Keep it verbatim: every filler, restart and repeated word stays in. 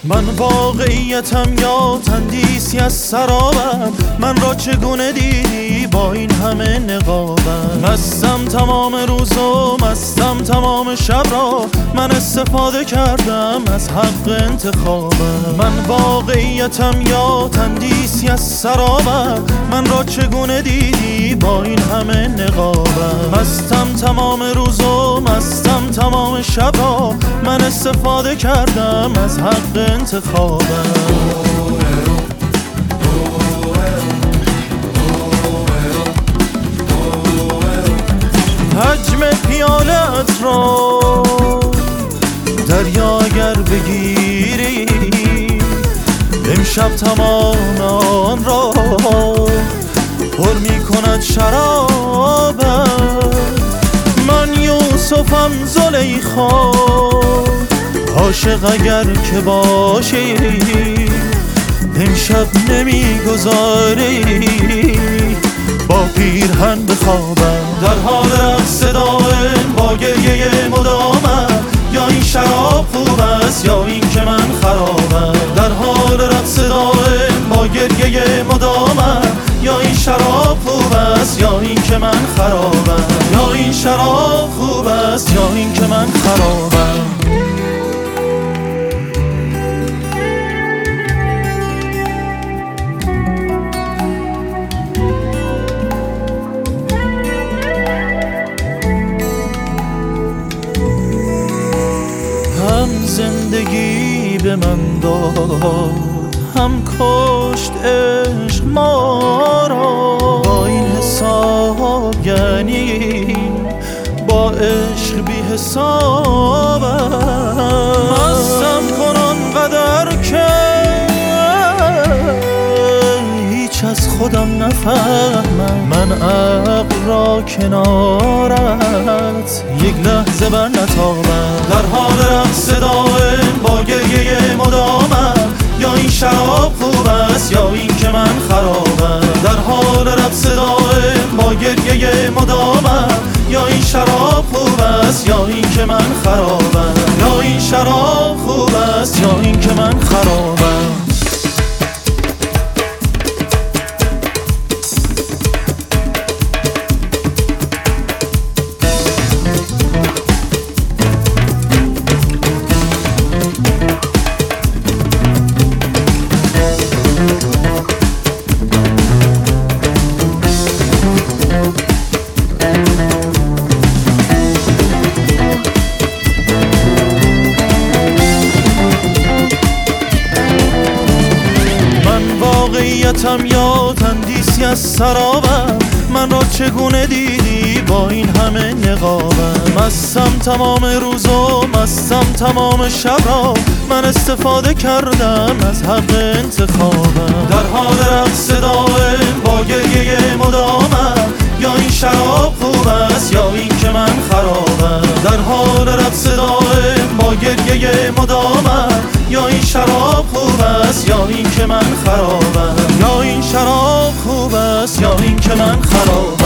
من واقعیتم یا تندیسی از سرابم؟ من را چگونه دیدی با این همه نقابم؟ مستم تمام روز و مستم تمام شب را، من استفاده کردم از حق انتخابم. من واقعیتم یا تندیسی از سرابم؟ من را چگونه دیدی با این همه نقابم؟ مستم تمام روز و مستم تمام شب را، من استفاده کردم از حق انتخابم. حجم پیالت را دریا اگر بگیری، امشب تمام آن را پر می کند شرابت. من یوسفم زلیخا، عاشق اگر که باشی امشب نمی گذاری با پیرهن بخوابم. در حال رقص دائم با گریه مدامم، یا این شراب خوب است یا این که من خرابم. در حال رقص دائم با گریه مدامم، یا این شراب خوب است یا این که من خرابم. یا این شراب خوب است یا این که من خرابم. هم زندگی به من داد، هم کشت عشق ما را. با این حساب یعنی با عشق بی حسابم. مستم کنان قدر که هیچ از خودم نفهمم. من عقل را کنارت یک لحظه بر نتابم. در حال رقص دائم با گریه مدامم، یا این شراب خوب است یا این که من خرابم. در حال رقص دائم با گریه مدامم، یا این شراب خوب است یا این که من خرابم. یا این شراب خوب است یا این که من خرابم. واقعیتم یا تندیسی از سرابم؟ من را چگونه دیدی با این همه نقابم؟ مستم تمام روز و مستم تمام شب را، من استفاده کردم از حق انتخابم. در حال رقص دائم با گریه مدامم، یا این شراب خوب است یا این که من خرابم. در حال رقص دائم با گریه مدامم، یا این شراب خوب است یا این که من خرابم. یا این شراب خوب است یا این که من خرابم.